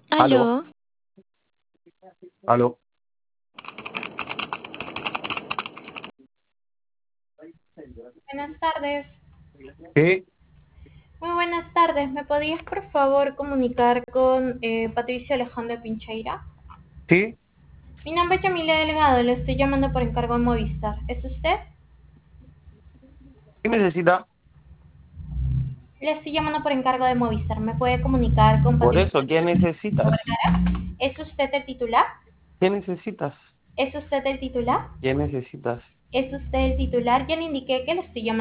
Aló, Aló, aló. Buenas tardes. Sí, Muy buenas tardes. ¿Me podías por favor comunicar con Patricio Alejandro Pincheira? sí, Mi nombre es Yamile Delgado, le estoy llamando por encargo de Movistar. ¿Es usted? ¿qué necesita? Le estoy llamando por encargo de Movistar. ¿Me puede comunicar con Por Patricio eso, ¿qué necesitas? Vergara? ¿Es usted el titular? ¿Qué necesitas? ¿Es usted el titular? ¿Qué necesitas? ¿Es usted el titular? Ya le indiqué que le estoy llamando